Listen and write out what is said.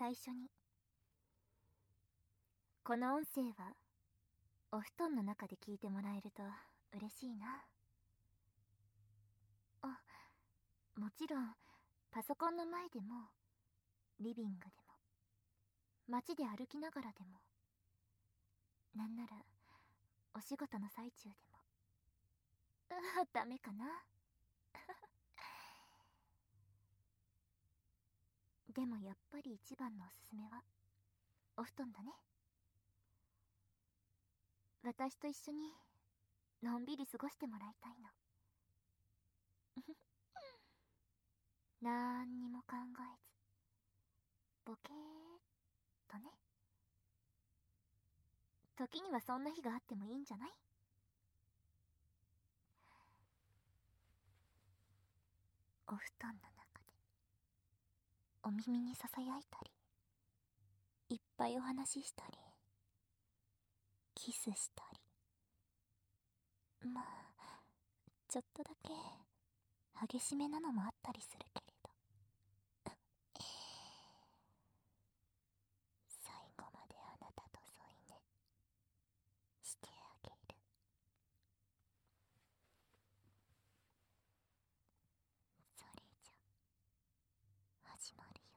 最初に、この音声はお布団の中で聞いてもらえると嬉しいな。もちろんパソコンの前でも、リビングでも、街で歩きながらでも、なんならお仕事の最中でも。ダメかな。でもやっぱり一番のおすすめはお布団だね。私と一緒にのんびり過ごしてもらいたいの。なんにも考えず、ボケーっとね。時にはそんな日があってもいいんじゃない？お布団の中でお耳にささやいたり、いっぱいお話ししたり、キスしたり、まあちょっとだけ激しめなのもあったりするけれど、最後まであなたと添い寝してあげる。それじゃ始まるよ。